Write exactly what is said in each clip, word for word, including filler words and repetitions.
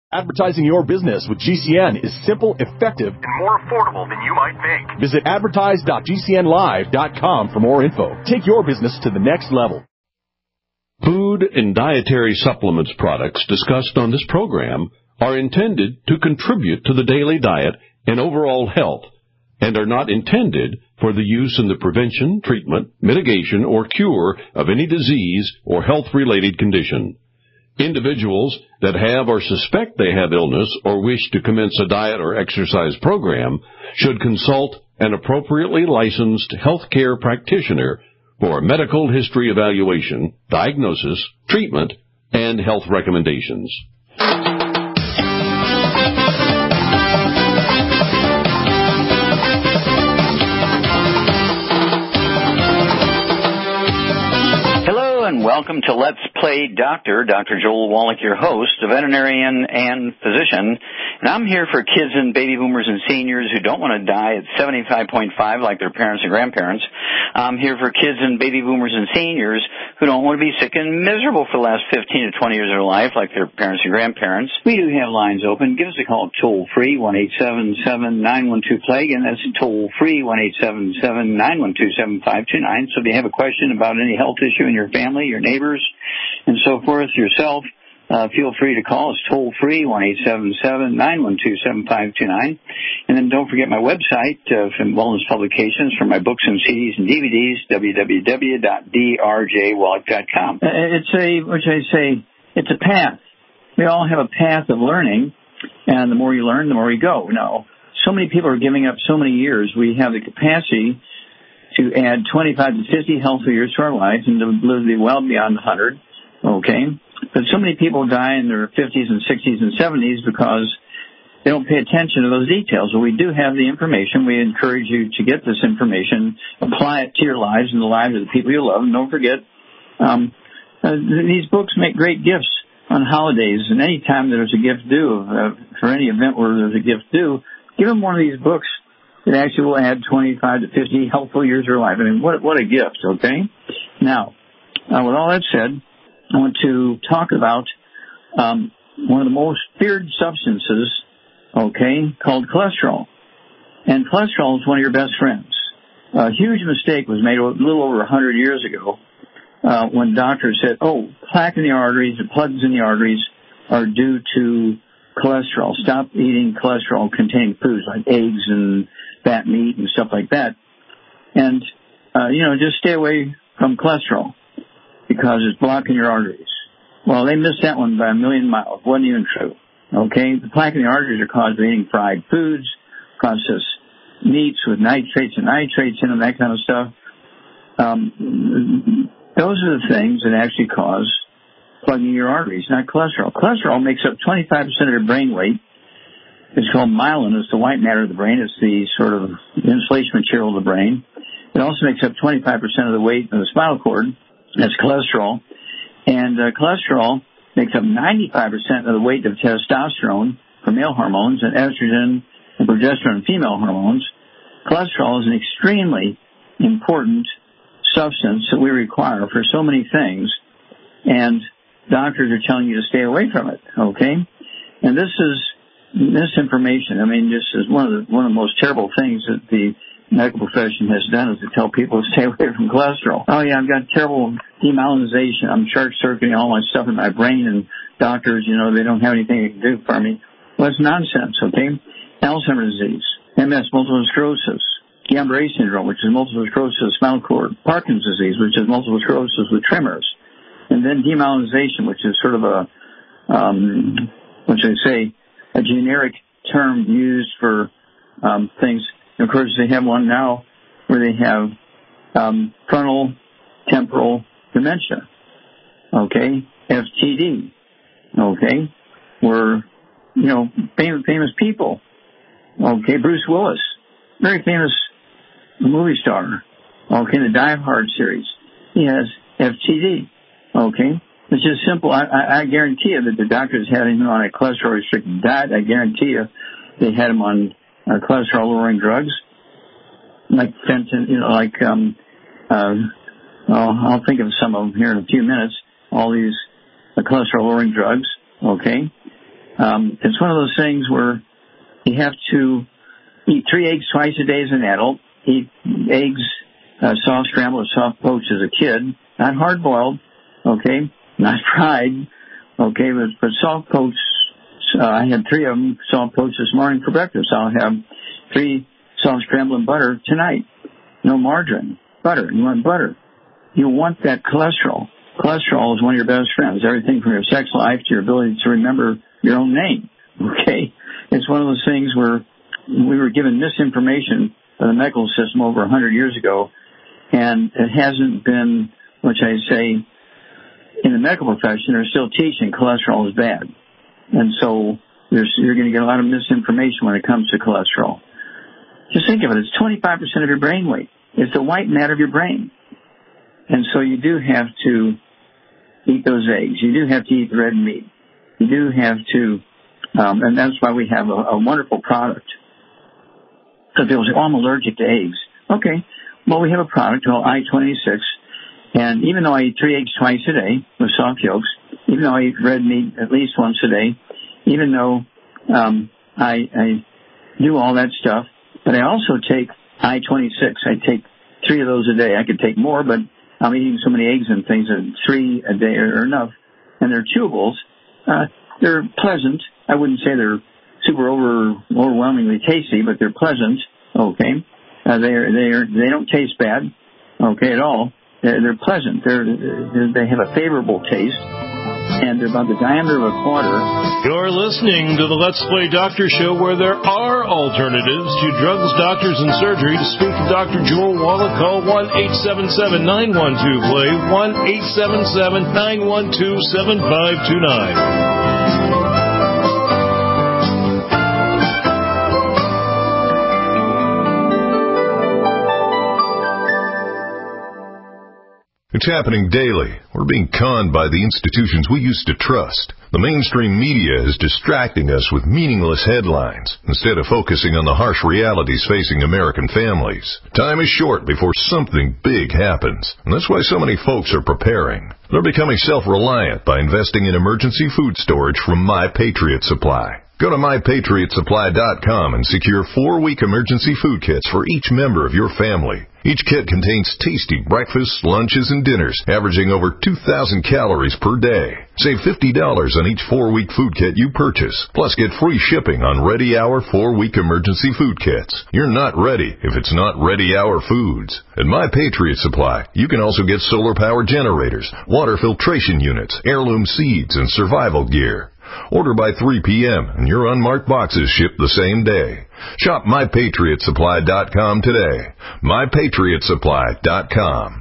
Advertising your business with G C N is simple, effective, and more affordable than you might think. Visit advertise dot g c n live dot com for more info. Take your business to the next level. Food and dietary supplements products discussed on this program are intended to contribute to the daily diet and overall health and are not intended for the use in the prevention, treatment, mitigation, or cure of any disease or health-related condition. Individuals that have or suspect they have illness or wish to commence a diet or exercise program should consult an appropriately licensed healthcare practitioner for medical history evaluation, diagnosis, treatment, and health recommendations. And welcome to Let's Play Doctor. Doctor Joel Wallach, your host, a veterinarian and physician. And I'm here for kids and baby boomers and seniors who don't want to die at seventy-five point five like their parents and grandparents. I'm here for kids and baby boomers and seniors who don't want to be sick and miserable for the last fifteen to twenty years of their life like their parents and grandparents. We do have lines open. Give us a call toll-free, one eight seven seven, nine one two, plague, and that's toll-free, one eight seven seven, nine one two, seven five two nine. So if you have a question about any health issue in your family, your neighbors, and so forth, yourself, uh, feel free to call us toll-free, one eight seven seven, nine one two, seven five two nine. And then don't forget my website uh, from Wellness Publications for my books and C Ds and D V Ds, w w w dot d r j wallach dot com. It's a, what should I say, it's a path. We all have a path of learning, and the more you learn, the more you go. Now, so many people are giving up so many years. We have the capacity to add twenty-five to fifty healthy years to our life and to live well beyond one hundred, okay? But so many people die in their fifties and sixties and seventies because they don't pay attention to those details. So we do have the information. We encourage you to get this information, apply it to your lives and the lives of the people you love. And don't forget, um, uh, these books make great gifts on holidays. And any time there's a gift due, uh, for any event where there's a gift due, give them one of these books. It actually will add twenty-five to fifty helpful years of your life. I mean, what what a gift, okay? Now, uh, with all that said, I want to talk about um, one of the most feared substances, okay, called cholesterol. And cholesterol is one of your best friends. A huge mistake was made a little over one hundred years ago uh, when doctors said, oh, plaque in the arteries, the plugs in the arteries are due to cholesterol. Stop eating cholesterol-containing foods like eggs and fat meat and stuff like that. And, uh, you know, just stay away from cholesterol because it's blocking your arteries. Well, they missed that one by a million miles. It wasn't even true. Okay? The plaque in the arteries are caused by eating fried foods, processed meats with nitrates and nitrates in them, that kind of stuff. Um, those are the things that actually cause plugging your arteries, not cholesterol. Cholesterol makes up twenty-five percent of your brain weight. It's called myelin. It's the white matter of the brain. It's the sort of insulation material of the brain. It also makes up twenty-five percent of the weight of the spinal cord. That's cholesterol. And uh, cholesterol makes up ninety-five percent of the weight of testosterone for male hormones and estrogen and progesterone female hormones. Cholesterol is an extremely important substance that we require for so many things. And doctors are telling you to stay away from it, okay? And this is misinformation. I mean, this is one of the one of the most terrible things that the medical profession has done is to tell people to stay away from cholesterol. Oh, yeah, I've got terrible demyelinization. I'm short-circuiting all my stuff in my brain, and doctors, you know, they don't have anything they can do for me. Well, it's nonsense, okay? Alzheimer's disease, M S, multiple sclerosis, Guillain-Barré syndrome, which is multiple sclerosis of the spinal cord, Parkinson's disease, which is multiple sclerosis with tremors, and then demyelinization, which is sort of a, um, what should I say, a generic term used for um, things. And of course, they have one now where they have um, frontal temporal dementia, okay, F T D, okay, where, you know, famous, famous people, okay, Bruce Willis, very famous movie star, okay, in the Die Hard series, he has F T D, okay. It's just simple. I, I, I guarantee you that the doctors had him on a cholesterol-restricted diet. I guarantee you they had him on uh, cholesterol-lowering drugs, like fentanyl, you know, like, um, uh, well, I'll think of some of them here in a few minutes, all these uh, cholesterol-lowering drugs, okay? Um, it's one of those things where you have to eat three eggs twice a day as an adult, eat eggs, uh, soft scrambled or soft poached as a kid, not hard-boiled, okay, not fried, okay, but, but soft poached. Uh, I had three of them soft poached this morning for breakfast. I'll have three soft scrambled in butter tonight. No margarine, butter. You want butter. You want that cholesterol. Cholesterol is one of your best friends. Everything from your sex life to your ability to remember your own name. Okay? It's one of those things where we were given misinformation by the medical system over a hundred years ago, and it hasn't been, which I say, in the medical profession, they're still teaching cholesterol is bad. And so there's, you're going to get a lot of misinformation when it comes to cholesterol. Just think of it. It's twenty-five percent of your brain weight. It's the white matter of your brain. And so you do have to eat those eggs. You do have to eat red meat. You do have to, um, and that's why we have a, a wonderful product. Because people say, oh, I'm allergic to eggs. Okay. Well, we have a product called I twenty-six. And even though I eat three eggs twice a day with soft yolks, even though I eat red meat at least once a day, even though um, I, I do all that stuff, but I also take I twenty-six. I take three of those a day. I could take more, but I'm eating so many eggs and things that three a day are enough. And they're chewables. Uh, they're pleasant. I wouldn't say they're super over overwhelmingly tasty, but they're pleasant. Okay, uh, they're they're they don't taste bad. Okay, at all. They're, they're pleasant. They're, they're they have a favorable taste, and they're about the diameter of a quarter. You're listening to the Let's Play Doctor Show, where there are alternatives to drugs, doctors, and surgery. To speak to Doctor Joel Wallach, call one eight seven seven, nine one two, play, one eight seven seven, nine one two, seven five two nine. It's happening daily. We're being conned by the institutions we used to trust. The mainstream media is distracting us with meaningless headlines instead of focusing on the harsh realities facing American families. Time is short before something big happens, and that's why so many folks are preparing. They're becoming self-reliant by investing in emergency food storage from My Patriot Supply. Go to my patriot supply dot com and secure four-week emergency food kits for each member of your family. Each kit contains tasty breakfasts, lunches, and dinners, averaging over two thousand calories per day. Save fifty dollars on each four-week food kit you purchase, plus get free shipping on Ready Hour four-week emergency food kits. You're not ready if it's not Ready Hour foods. At My Patriot Supply, you can also get solar power generators, water filtration units, heirloom seeds, and survival gear. Order by three p.m. and your unmarked boxes ship the same day. Shop my patriot supply dot com today. my patriot supply dot com.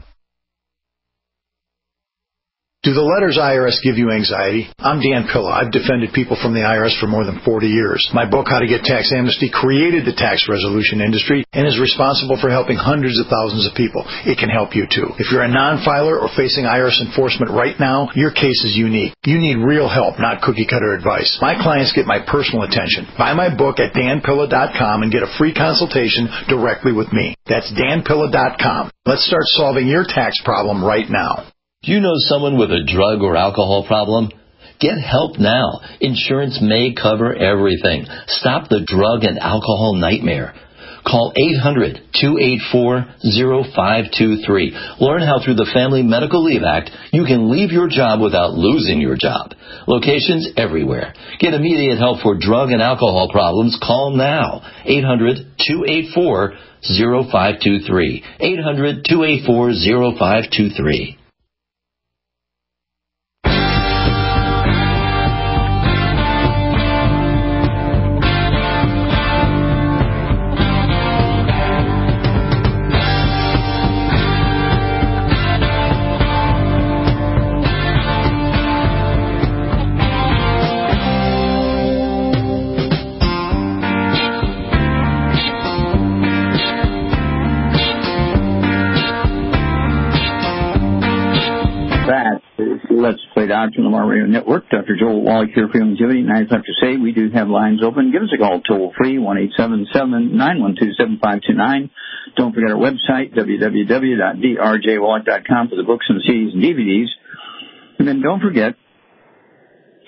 Do the letters I R S give you anxiety? I'm Dan Pilla. I've defended people from the I R S for more than forty years. My book, How to Get Tax Amnesty, created the tax resolution industry and is responsible for helping hundreds of thousands of people. It can help you, too. If you're a non-filer or facing I R S enforcement right now, your case is unique. You need real help, not cookie-cutter advice. My clients get my personal attention. Buy my book at dan pilla dot com and get a free consultation directly with me. That's dan pilla dot com. Let's start solving your tax problem right now. Do you know someone with a drug or alcohol problem? Get help now. Insurance may cover everything. Stop the drug and alcohol nightmare. Call eight hundred, two eight four, zero five two three. Learn how through the Family Medical Leave Act you can leave your job without losing your job. Locations everywhere. Get immediate help for drug and alcohol problems. Call now. eight hundred, two eight four, zero five two three. eight hundred, two eight four, zero five two three. Let's Play Doctor on the Mar Radio Network. Doctor Joel Wallach here for Longevity. And as I have to say, we do have lines open. Give us a call toll free, one eight seven seven, nine one two, seven five two nine. Don't forget our website, w w w dot d r j wallach dot com, for the books and C Ds and D V Ds. And then don't forget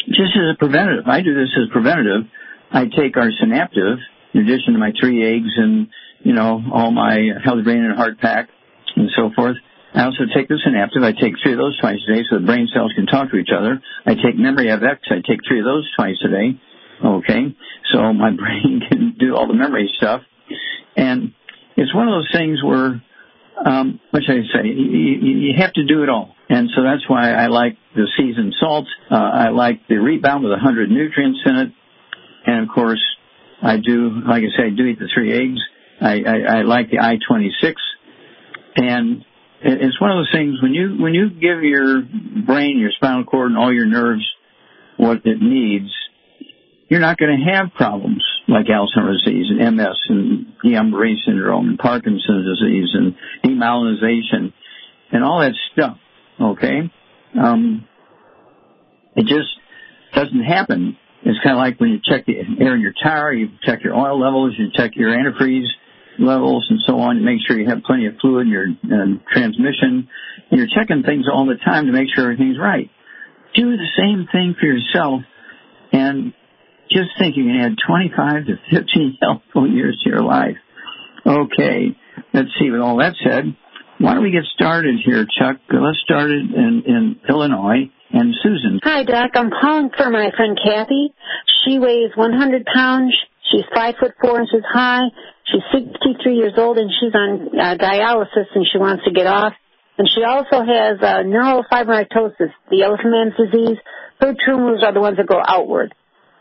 just as a preventative, I do this as preventative. I take our Synaptive, in addition to my three eggs and, you know, all my Healthy Brain and Heart Pack and so forth. I also take the Synaptive. I take three of those twice a day so the brain cells can talk to each other. I take Memory F X. I take three of those twice a day. Okay, so my brain can do all the memory stuff. And it's one of those things where, um, what should I say, you, you have to do it all. And so that's why I like the seasoned salt. Uh, I like the Rebound with one hundred nutrients in it. And, of course, I do, like I say, I do eat the three eggs. I, I, I like the I twenty-six. And it's one of those things, when you when you give your brain, your spinal cord, and all your nerves what it needs, you're not going to have problems like Alzheimer's disease and M S and Guillain-Barré syndrome and Parkinson's disease and demyelinization and all that stuff, okay? Um, it just doesn't happen. It's kind of like when you check the air in your tire, you check your oil levels, you check your antifreeze levels and so on, you make sure you have plenty of fluid in your uh, transmission, and you're checking things all the time to make sure everything's right. Do the same thing for yourself, and just think you can add twenty-five to fifteen healthful years to your life. Okay, let's see, with all that said, why don't we get started here, Chuck? Let's start it in, in Illinois. And Susan. Hi, Doc. I'm calling for my friend Kathy. She weighs one hundred pounds. She's five foot four inches high. She's sixty-three years old, and she's on uh, dialysis, and she wants to get off. And she also has uh, neurofibromatosis, the elephant man's disease. Her tumors are the ones that go outward.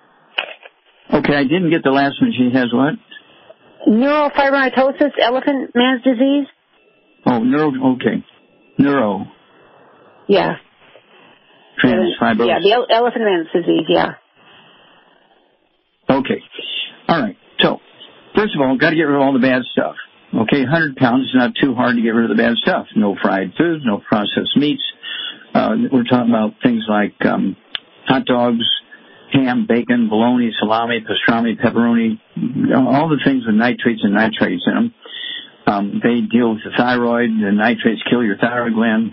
Okay, I didn't get the last one. She has what? Neurofibromatosis, elephant man's disease. Oh, neuro, okay. Neuro. Yeah. Transfibrosis. Yeah, the elephant man's disease, yeah. Okay. All right. So, first of all, got to get rid of all the bad stuff. Okay, one hundred pounds is not too hard to get rid of the bad stuff. No fried foods, no processed meats. Uh, we're talking about things like um, hot dogs, ham, bacon, bologna, salami, pastrami, pepperoni, all the things with nitrates and nitrates in them. Um, they deal with the thyroid. The nitrates kill your thyroid gland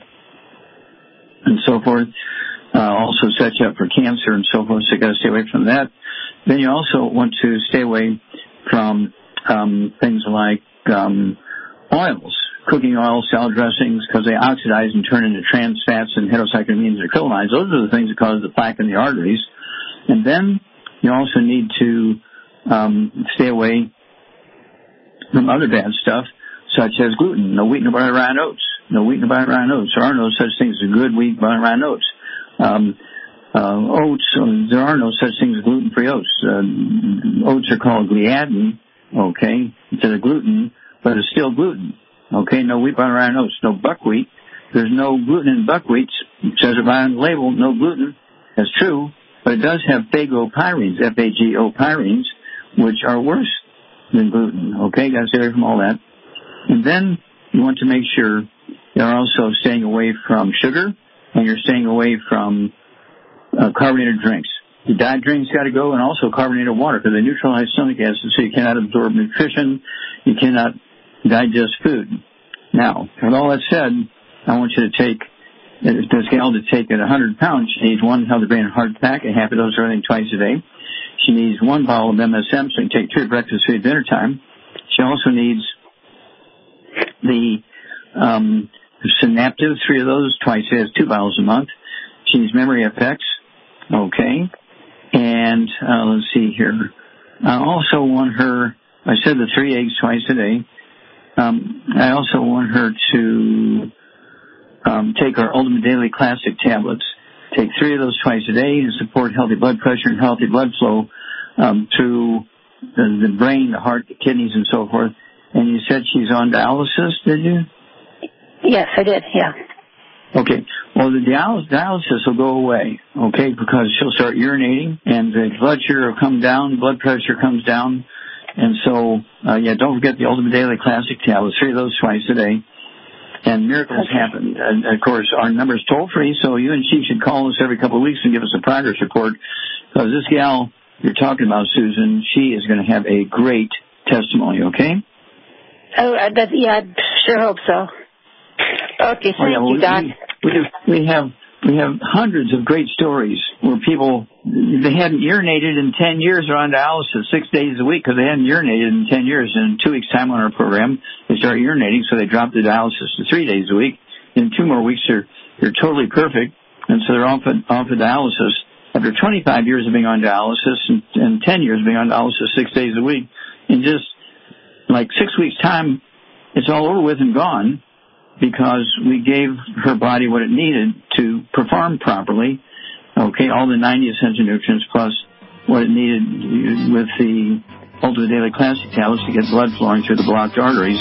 and so forth. Uh, also sets you up for cancer and so forth, so you got to stay away from that. Then you also want to stay away from um, things like um, oils, cooking oils, salad dressings, because they oxidize and turn into trans fats and heterocyclamines or acrylamides. Those are the things that cause the plaque in the arteries. And then you also need to um, stay away from other bad stuff, such as gluten. No wheat, no barley, rye, and oats. No wheat, no barley, rye, and oats. There are no such things as good wheat, barley, rye, and oats. Um, uh, oats, uh, there are no such things as gluten-free oats. Uh, oats are called gliadin, okay, instead of gluten, but it's still gluten. Okay, no wheat, barley, rye, and oats. No buckwheat. There's no gluten in buckwheat. It says it right on the label, no gluten. That's true, but it does have phagopyrines, F A G O pyrines, which are worse than gluten. Okay, got to stay away from all that. And then you want to make sure you're also staying away from sugar, and you're staying away from uh, carbonated drinks. The diet drinks got to go, and also carbonated water, because they neutralize stomach acid, so you cannot absorb nutrition, you cannot digest food. Now, with all that said, I want you to take, this gal to take at one hundred pounds, she needs one Healthy Brain and Heart Pack, a half a dose of everything twice a day. She needs one bottle of M S M, so you can take two at breakfast, three at dinner time. She also needs the um, Synaptive, three of those twice a day, has two bottles a month. She needs Memory F X, okay. And uh, let's see here. I also want her, I said the three eggs twice a day. Um, I also want her to um, take our Ultimate Daily Classic tablets. Take three of those twice a day and support healthy blood pressure and healthy blood flow um, through the, the brain, the heart, the kidneys, and so forth. And you said she's on dialysis, did you? Yes, I did, yeah. Okay. Well, the dialysis, dialysis will go away, okay, because she'll start urinating, and the blood sugar will come down, blood pressure comes down. And so, uh, yeah, don't forget the Ultimate Daily Classic tablets, three of those twice a day. And miracles okay. happen. And, of course, our number is toll-free, so you and she should call us every couple of weeks and give us a progress report, because this gal you're talking about, Susan, she is going to have a great testimony, okay? Oh, uh, that, yeah, I sure hope so. Okay, thank oh, yeah, well, you, Doc. We, we, we have we have hundreds of great stories where people, they hadn't urinated in ten years, are on dialysis six days a week because they hadn't urinated in ten years. And in two weeks' time on our program, they start urinating, so they drop the dialysis to three days a week. In two more weeks, they're, they're totally perfect, and so they're off of, off of dialysis. After twenty-five years of being on dialysis and, and ten years of being on dialysis six days a week, in just like six weeks' time, it's all over with and gone, because we gave her body what it needed to perform properly. Okay, all the ninety essential nutrients plus what it needed with the Ultimate Daily Classic tablets to get blood flowing through the blocked arteries.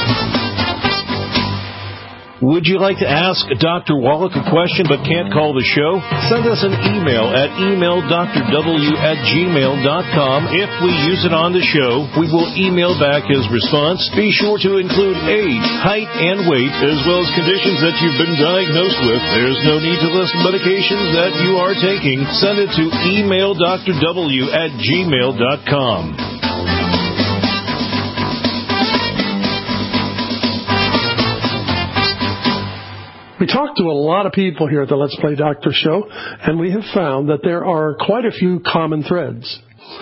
Would you like to ask Doctor Wallach a question but can't call the show? Send us an email at email dr w at gmail dot com. If we use it on the show, we will email back his response. Be sure to include age, height, and weight, as well as conditions that you've been diagnosed with. There's no need to list medications that you are taking. Send it to email dr w at gmail dot com. We talk to a lot of people here at the Let's Play Doctor show, and we have found that there are quite a few common threads.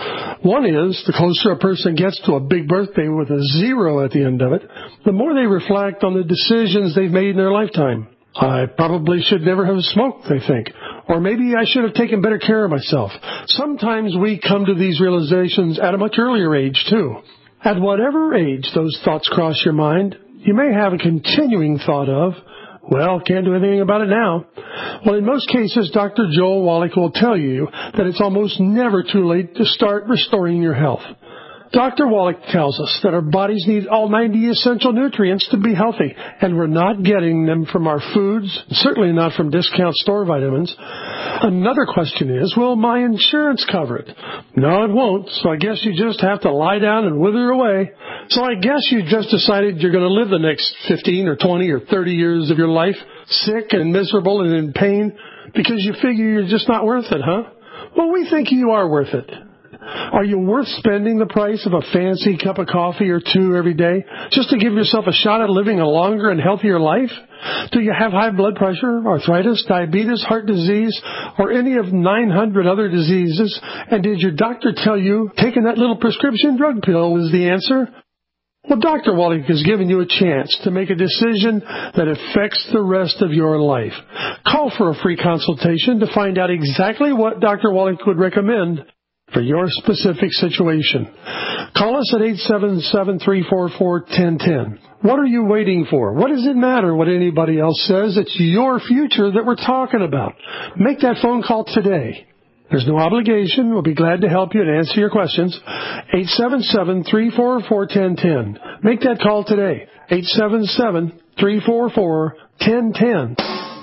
One is, the closer a person gets to a big birthday with a zero at the end of it, the more they reflect on the decisions they've made in their lifetime. I probably should never have smoked, they think. Or maybe I should have taken better care of myself. Sometimes we come to these realizations at a much earlier age, too. At whatever age those thoughts cross your mind, you may have a continuing thought of, well, can't do anything about it now. Well, in most cases, Doctor Joel Wallach will tell you that it's almost never too late to start restoring your health. Doctor Wallach tells us that our bodies need all ninety essential nutrients to be healthy, and we're not getting them from our foods, certainly not from discount store vitamins. Another question is, will my insurance cover it? No, it won't, so I guess you just have to lie down and wither away. So I guess you just decided you're going to live the next fifteen or twenty or thirty years of your life sick and miserable and in pain because you figure you're just not worth it, huh? Well, we think you are worth it. Are you worth spending the price of a fancy cup of coffee or two every day just to give yourself a shot at living a longer and healthier life? Do you have high blood pressure, arthritis, diabetes, heart disease, or any of nine hundred other diseases? And did your doctor tell you taking that little prescription drug pill is the answer? Well, Doctor Wallach has given you a chance to make a decision that affects the rest of your life. Call for a free consultation to find out exactly what Doctor Wallach would recommend for your specific situation. Call us at eight seven seven, three four four, one zero one zero. What are you waiting for? What does it matter what anybody else says? It's your future that we're talking about. Make that phone call today. There's no obligation. We'll be glad to help you and answer your questions. eight seven seven, three four four, one zero one zero. Make that call today. eight seven seven, three four four, one zero one zero.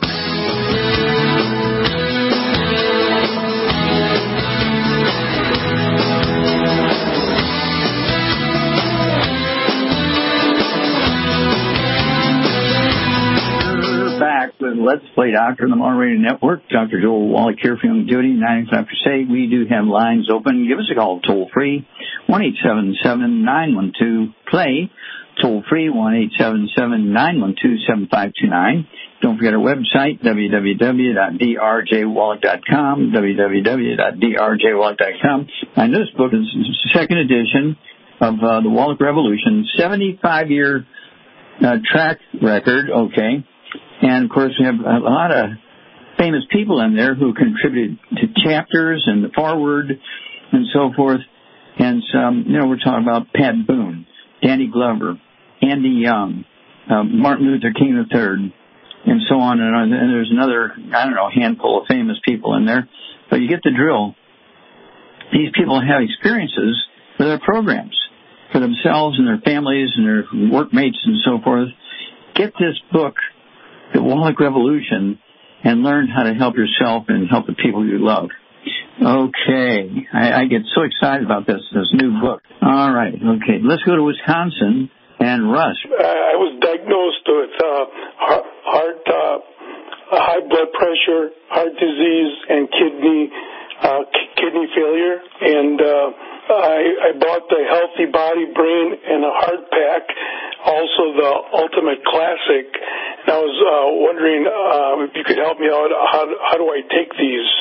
Let's Play Doctor on the Moderator Network. Doctor Joel Wallach here for Young Duty, nine o'clock after say. We do have lines open. Give us a call toll free, one eight seven seven, nine one two, play. Toll free, one eight seven seven, nine one two, seven five two nine. Don't forget our website, w w w dot d r j wallach dot com, w w w dot d r j wallach dot com. And this book is the second edition of uh, the Wallach Revolution, seventy-five year uh, track record, okay. And, of course, we have a lot of famous people in there who contributed to chapters and the foreword and so forth. And, some, you know, we're talking about Pat Boone, Danny Glover, Andy Young, uh, Martin Luther King the third, and so on. And, on. And there's another, I don't know, handful of famous people in there. But you get the drill. These people have experiences for their programs, for themselves and their families and their workmates and so forth. Get this book, The Wallach Revolution, and learn how to help yourself and help the people you love. Okay. I, I get so excited about this, this new book. All right. Okay. Let's go to Wisconsin and Russ. I was diagnosed with uh, heart, heart uh, high blood pressure, heart disease, and kidney uh, k- kidney failure. And uh, I, I bought the Healthy Body, Brain, and a Heart Pack, also the Ultimate Classic. And I was uh, wondering uh, if you could help me out. How, how do I take these?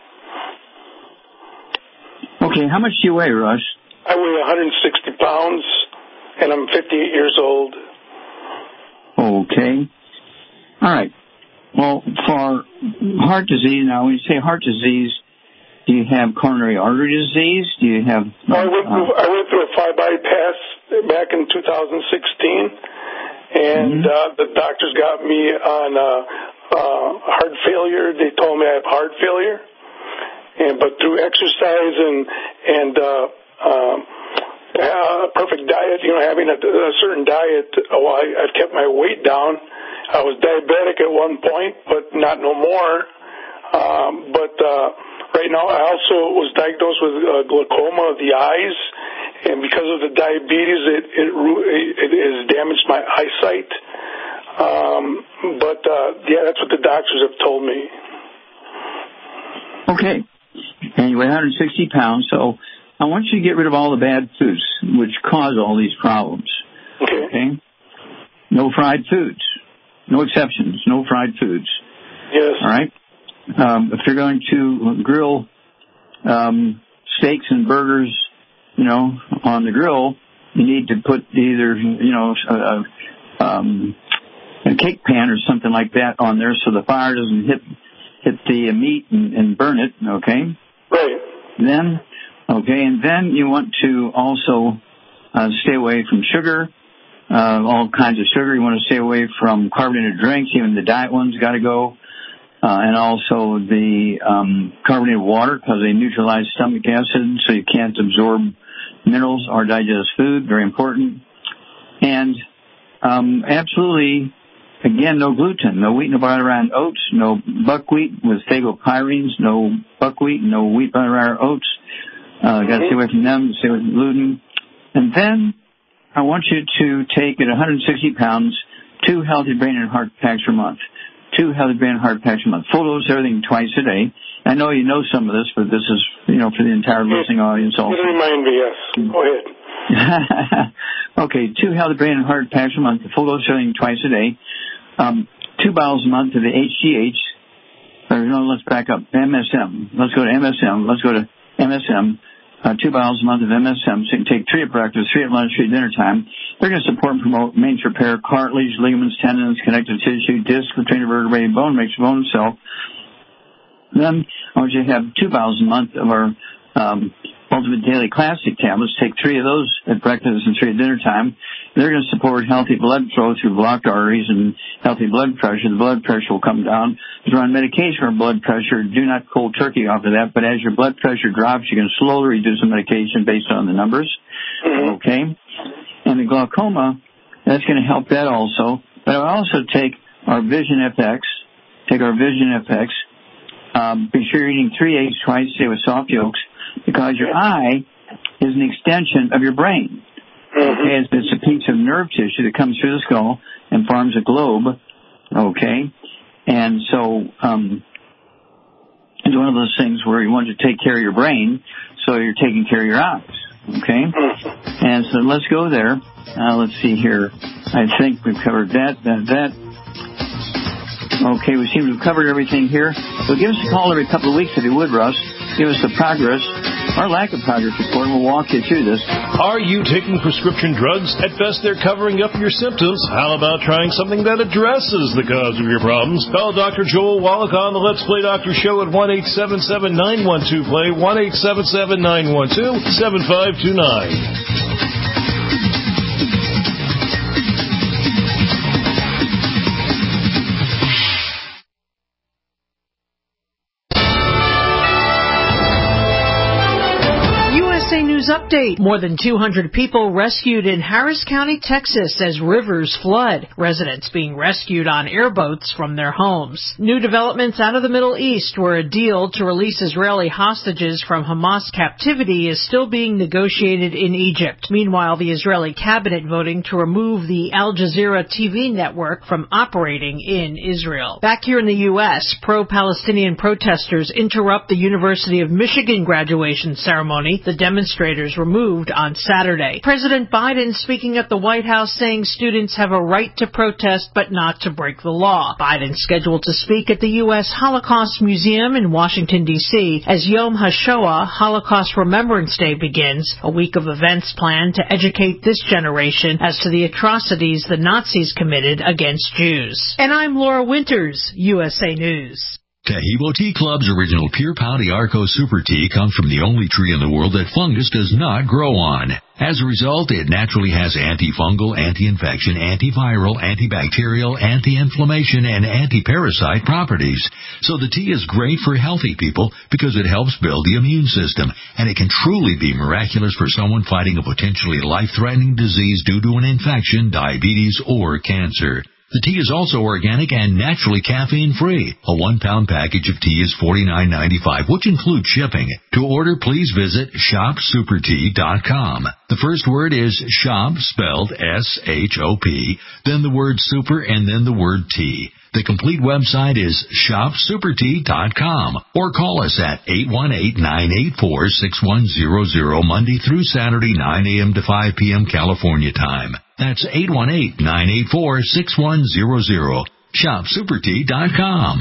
Okay, how much do you weigh, Russ? I weigh one hundred sixty pounds, and I'm fifty-eight years old. Okay. All right. Well, for heart disease, now when you say heart disease, do you have coronary artery disease? Do you have... Uh, I, went through, I went through a five bypass back in two thousand sixteen, and mm-hmm. uh, the doctors got me on uh, uh, heart failure. They told me I have heart failure. And but through exercise and and uh, um, a perfect diet, you know, having a, a certain diet, oh, I, I've kept my weight down. I was diabetic at one point, but not no more. Um, but uh, right now, I also was diagnosed with uh, glaucoma of the eyes, and because of the diabetes, it it, it has damaged my eyesight. Um, but uh, yeah, that's what the doctors have told me. Okay. And you weigh one hundred sixty pounds, so I want you to get rid of all the bad foods which cause all these problems. Okay. Okay? No fried foods. No exceptions. No fried foods. Yes. All right? Um, if you're going to grill um, steaks and burgers, you know, on the grill, you need to put either, you know, a, um, a cake pan or something like that on there so the fire doesn't hit hit the meat and, and burn it, okay? Right. Then, okay, and then you want to also uh, stay away from sugar, uh, all kinds of sugar. You want to stay away from carbonated drinks, even the diet ones got to go, uh, and also the um, carbonated water because they neutralize stomach acid, so you can't absorb minerals or digest food, very important. And um, absolutely, again, no gluten, no wheat, no barley, oats, no buckwheat with phagopyrines, no buckwheat, no wheat, barley, oats. Uh, got to stay away from them, stay away from gluten. And then I want you to take at one hundred sixty pounds, two healthy brain and heart packs per month. Two healthy brain and heart packs per month. Full dose everything twice a day. I know you know some of this, but this is, you know, for the entire listening audience also. Remind me, yes. Go ahead. Okay, two healthy brain and heart packs per month. Full dose everything twice a day. Um, two bottles a month of the H G H. Or, no, let's back up. M S M. Let's go to M S M. Let's go to M S M. Uh, two bottles a month of M S M. So you can take three at breakfast, three at lunch, three at dinner time. They're going to support and promote maintenance repair, cartilage, ligaments, tendons, connective tissue, disc, between vertebrae, bone, makes bone cell. Then I want you to have two bottles a month of our um, Ultimate Daily Classic tablets. Take three of those at breakfast and three at dinner time. They're going to support healthy blood flow through blocked arteries and healthy blood pressure. The blood pressure will come down. If you're on medication for blood pressure, do not cold turkey off of that. But as your blood pressure drops, you can slowly reduce the medication based on the numbers. Mm-hmm. Okay? And the glaucoma, that's going to help that also. But I also take our Vision F X. Take our Vision F X. Um, be sure you're eating three eggs twice a day with soft yolks because your eye is an extension of your brain. Okay, it's, it's a piece of nerve tissue that comes through the skull and forms a globe. Okay, and so um, it's one of those things where you want to take care of your brain, so you're taking care of your eyes. Okay, and so let's go there. Uh, let's see here. I think we've covered that, that, that. Okay, we seem to have covered everything here. So give us a call every couple of weeks if you would, Russ. Give us the progress or lack of progress report, and we'll walk you through this. Are you taking prescription drugs? At best, they're covering up your symptoms. How about trying something that addresses the cause of your problems? Call Doctor Joel Wallach on the Let's Play Doctor Show at one eight seven seven, nine one two, play, one eight seven seven, nine one two, seven five two nine. Update. More than two hundred people rescued in Harris County, Texas as rivers flood. Residents being rescued on airboats from their homes. New developments out of the Middle East where a deal to release Israeli hostages from Hamas captivity is still being negotiated in Egypt. Meanwhile, the Israeli cabinet voting to remove the Al Jazeera T V network from operating in Israel. Back here in the U S, pro-Palestinian protesters interrupt the University of Michigan graduation ceremony. The demonstrators demonstrators removed on Saturday. President Biden speaking at the White House saying students have a right to protest but not to break the law. Biden scheduled to speak at the U S Holocaust Museum in Washington, D C as Yom HaShoah, Holocaust Remembrance Day, begins, a week of events planned to educate this generation as to the atrocities the Nazis committed against Jews. And I'm Laura Winters, U S A News. Taheebo Tea Club's original Pure Pau D'Arco Super Tea comes from the only tree in the world that fungus does not grow on. As a result, it naturally has antifungal, anti-infection, antiviral, antibacterial, anti-inflammation, and anti-parasite properties. So the tea is great for healthy people because it helps build the immune system, and it can truly be miraculous for someone fighting a potentially life-threatening disease due to an infection, diabetes, or cancer. The tea is also organic and naturally caffeine-free. A one-pound package of tea is forty-nine ninety-five, which includes shipping. To order, please visit shop super tea dot com. The first word is shop, spelled S H O P, then the word super, and then the word tea. The complete website is shop super tea dot com, or call us at eight one eight, nine eight four, six one zero zero Monday through Saturday, nine a.m. to five p.m. California time. That's eight one eight, nine eight four, six one zero zero. shop super tea dot com.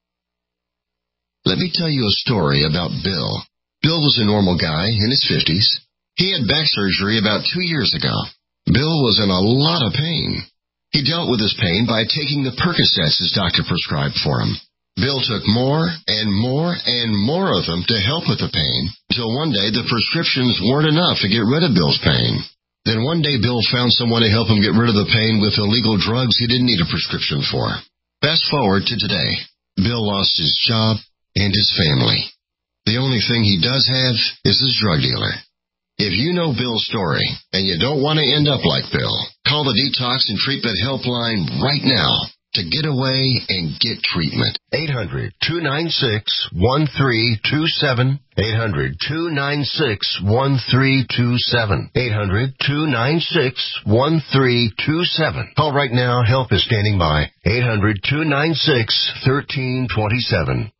Let me tell you a story about Bill. Bill was a normal guy in his fifties. He had back surgery about two years ago. Bill was in a lot of pain. He dealt with his pain by taking the Percocets his doctor prescribed for him. Bill took more and more and more of them to help with the pain, until one day the prescriptions weren't enough to get rid of Bill's pain. Then one day Bill found someone to help him get rid of the pain with illegal drugs he didn't need a prescription for. Fast forward to today. Bill lost his job and his family. The only thing he does have is his drug dealer. If you know Bill's story and you don't want to end up like Bill, call the Detox and Treatment Helpline right now to get away and get treatment. eight hundred, two nine six, one three two seven. eight hundred, two nine six, one three two seven. eight hundred, two nine six, one three two seven. Call right now. Help is standing by. eight hundred, two nine six, one three two seven.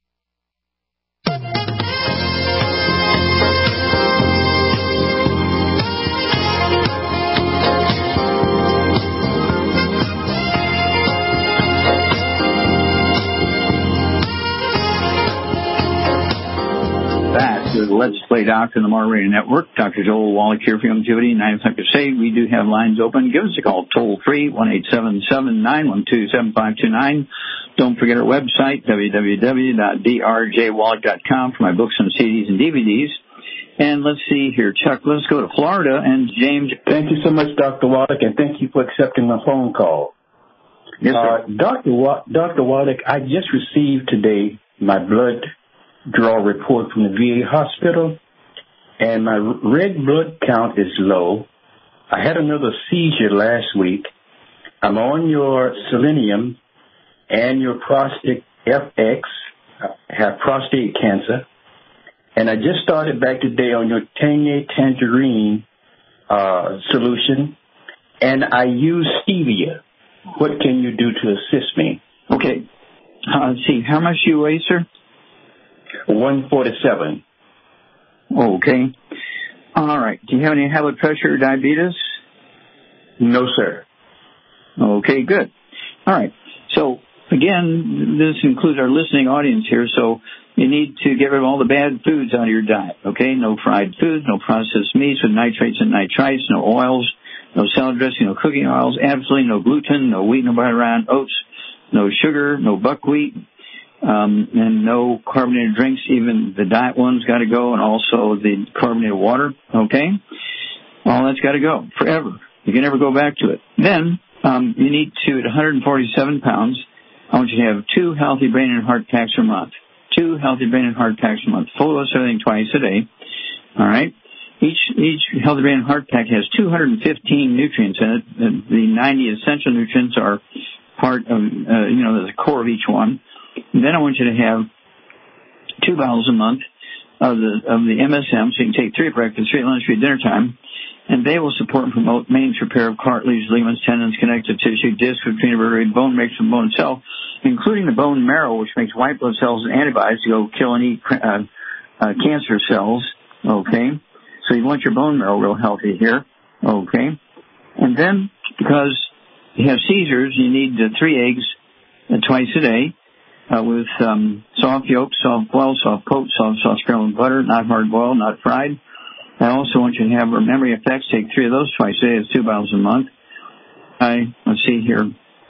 Back to the Let's Play Doctor in the More Radio Network. Doctor Joel Wallach here for Longevity, nine o'clock to say. We do have lines open. Give us a call toll free, one eight seven seven, nine one two, seven five two nine. Don't forget our website, w w w dot d r j wallach dot com, for my books and C Ds and D V Ds. And let's see here, Chuck, let's go to Florida. And James. Thank you so much, Doctor Wallach, and thank you for accepting my phone call. Yes, sir. Uh, Doctor Wa- Doctor Wallach, I just received today my blood draw report from the V A hospital, and my red blood count is low. I had another seizure last week. I'm on your selenium and your prostate F X. I have prostate cancer. And I just started back today on your Tangy Tangerine uh, solution, and I use stevia. What can you do to assist me? Okay. Uh, let's see, how much do you weigh, sir? one forty-seven. Okay. All right. Do you have any high blood pressure or diabetes? No, sir. Okay, good. All right. So, again, this includes our listening audience here, so you need to get rid of all the bad foods out of your diet, okay? No fried foods, no processed meats with nitrates and nitrites, no oils, no salad dressing, no cooking oils, absolutely no gluten, no wheat, no butter, oats, no sugar, no buckwheat, um, and no carbonated drinks. Even the diet ones got to go, and also the carbonated water, okay? All that's got to go forever. You can never go back to it. Then um, you need to, at one hundred forty-seven pounds, I want you to have two healthy brain and heart packs a month. Two healthy brain and heart packs a month. Full dose everything twice a day. All right? Each each healthy brain and heart pack has two hundred fifteen nutrients in it. The ninety essential nutrients are part of, uh, you know, the core of each one. And then I want you to have two bottles a month of the of the M S M, so you can take three at breakfast, three at lunch, three at dinner time. And they will support and promote maintenance repair of cartilage, ligaments, tendons, connective tissue, discs, between vertebrae, bone mix and bone cell, including the bone marrow, which makes white blood cells and antibodies to go kill and eat uh, uh, cancer cells. Okay, So you want your bone marrow real healthy here. Okay. And then, because you have seizures, you need uh, three eggs uh, twice a day uh, with um, soft yolk, soft boiled, soft coat, soft, soft scrambled butter, not hard boiled, not fried. I also want you to have Memory Effects. Take three of those twice a day. It's two bottles a month. I, let's see here.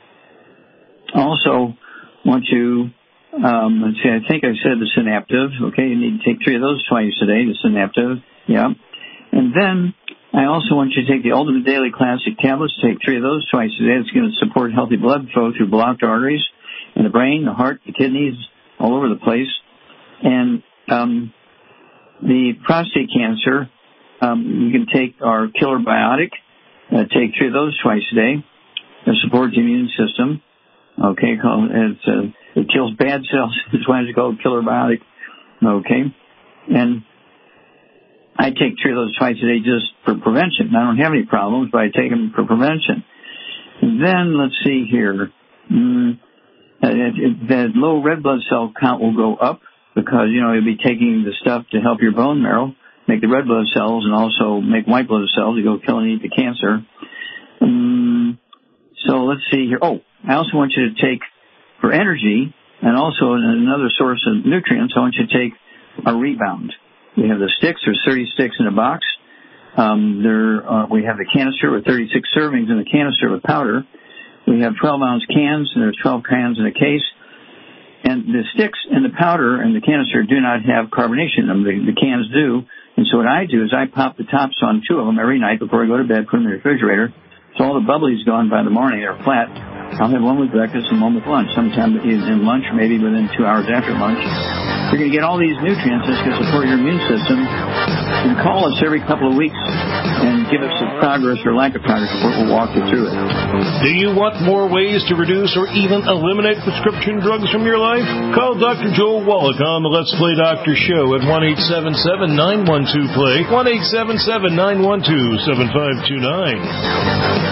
Also want you, um, let's see, I think I said the Synaptive. Okay, you need to take three of those twice a day, the Synaptive. Yeah. And then I also want you to take the Ultimate Daily Classic tablets. Take three of those twice a day. It's going to support healthy blood flow through blocked arteries in the brain, the heart, the kidneys, all over the place. And um, the prostate cancer, um, you can take our Killer Biotic. Uh, take three of those twice a day. It supports the immune system. Okay, it's, uh, it kills bad cells. That's why it's called Killer Biotic. Okay, and I take three of those twice a day just for prevention. I don't have any problems, but I take them for prevention. And then, let's see here. Mm, that low red blood cell count will go up because, you know, you'll be taking the stuff to help your bone marrow, make the red blood cells, and also make white blood cells to go kill and eat the cancer. Um, so let's see here. Oh, I also want you to take, for energy, and also another source of nutrients, I want you to take a Rebound. We have the sticks. There's thirty sticks in a box. Um, there, uh, we have the canister with thirty-six servings in the canister with powder. We have twelve ounce cans, and there's twelve cans in a case. And the sticks and the powder and the canister do not have carbonation in them. The, the cans do. And so what I do is I pop the tops on two of them every night before I go to bed, put them in the refrigerator. So all the bubbly's gone by the morning. They're flat. I'll have one with breakfast and one with lunch, sometime in lunch or maybe within two hours after lunch. You're going to get all these nutrients that's going to support your immune system. You can call us every couple of weeks and give us a progress or lack of progress report. We'll walk you through it. Do you want more ways to reduce or even eliminate prescription drugs from your life? Call Doctor Joel Wallach on the Let's Play Doctor Show at one eight seven seven, nine one two, play, one eight seven seven, nine one two, seven five two nine.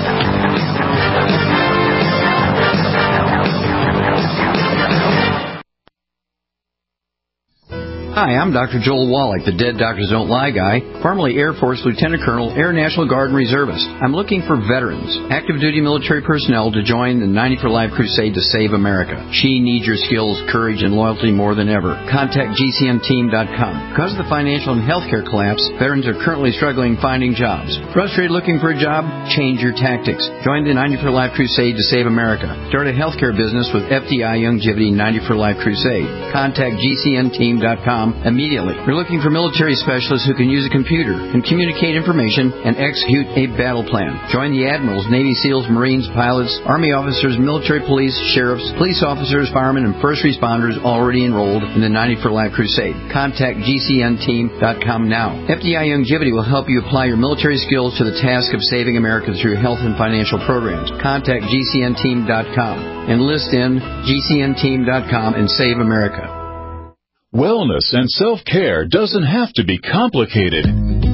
Hi, I'm Doctor Joel Wallach, the Dead Doctors Don't Lie guy, formerly Air Force Lieutenant Colonel, Air National Guard and Reservist. I'm looking for veterans, active duty military personnel to join the ninety for Life crusade to save America. She needs your skills, courage, and loyalty more than ever. Contact G C N team dot com. Because of the financial and healthcare collapse, veterans are currently struggling finding jobs. Frustrated looking for a job? Change your tactics. Join the ninety for Life crusade to save America. Start a healthcare business with F D I Youngevity ninety for Life crusade. Contact G C N team dot com immediately. We're looking for military specialists who can use a computer and communicate information and execute a battle plan. Join the admirals, Navy SEALs, Marines, pilots, Army officers, military police, sheriffs, police officers, firemen, and first responders already enrolled in the ninety for Life crusade. Contact G C N team dot com now. F D I Youngevity will help you apply your military skills to the task of saving America through health and financial programs. Contact G C N team dot com. Enlist in G C N team dot com and save America. Wellness and self-care doesn't have to be complicated.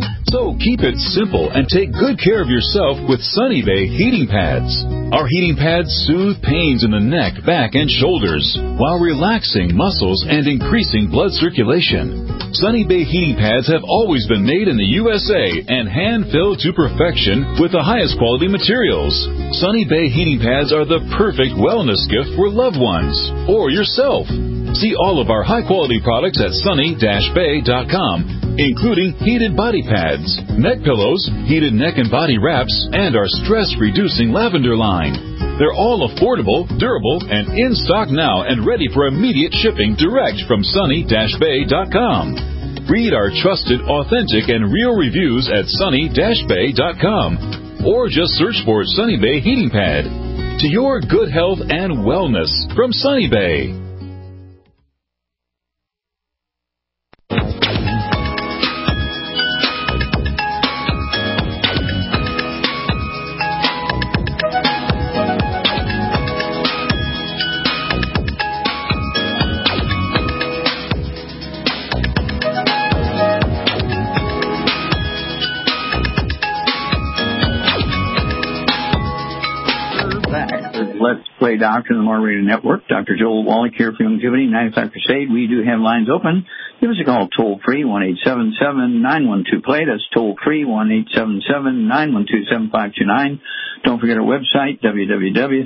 So keep it simple and take good care of yourself with Sunny Bay heating pads. Our heating pads soothe pains in the neck, back, and shoulders while relaxing muscles and increasing blood circulation. Sunny Bay heating pads have always been made in the U S A and hand-filled to perfection with the highest quality materials. Sunny Bay heating pads are the perfect wellness gift for loved ones or yourself. See all of our high-quality products at sunny dash bay dot com, including heated body pads, neck pillows, heated neck and body wraps, and our stress-reducing lavender line. They're all affordable, durable, and in stock now and ready for immediate shipping direct from sunny dash bay dot com. Read our trusted, authentic, and real reviews at sunny dash bay dot com or just search for Sunny Bay Heating Pad. To your good health and wellness from Sunny Bay. Let's Play Doctor and the More Radio Network. Doctor Joel Wallach here for Longevity ninety-five Crusade. We do have lines open. Give us a call toll-free, one eight seven seven, nine one two, play. That's toll-free, one eight seven seven, nine one two, seven five two nine. Don't forget our website, w w w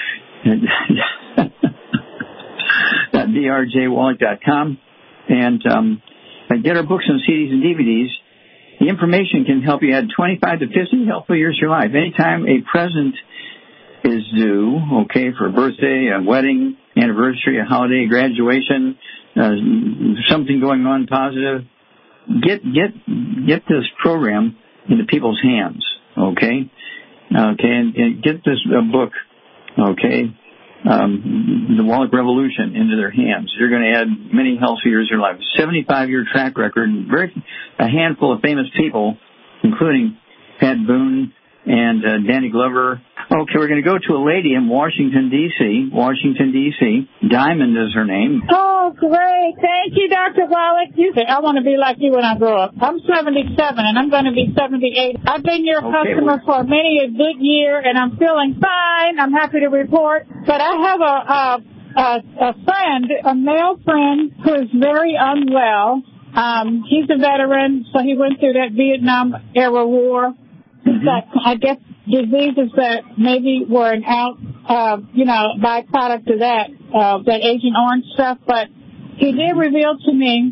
dot d r j wallach dot com. And um, get our books and C Ds and D V Ds. The information can help you add twenty-five to fifty helpful years to your life. Anytime a present is due, okay, for a birthday, a wedding, anniversary, a holiday, graduation, uh, something going on positive, get get get this program into people's hands, okay, okay, and, and get this uh, book, okay, um, the Wallach Revolution into their hands. You're going to add many healthy years to your life. seventy-five year track record, very a handful of famous people, including Pat Boone and uh, Danny Glover. Okay, we're going to go to a lady in Washington, D C Washington, D C Diamond is her name. Oh, great. Thank you, Doctor Wallach. You say, I want to be like you when I grow up. I'm seventy-seven, and I'm going to be seventy-eight. I've been your okay, customer well, for many a good year, and I'm feeling fine. I'm happy to report. But I have a, a, a, a friend, a male friend, who is very unwell. Um, he's a veteran, so he went through that Vietnam-era war. Mm-hmm. That, I guess, diseases that maybe were an out, uh, you know, byproduct of that, uh, that Agent Orange stuff. But he did reveal to me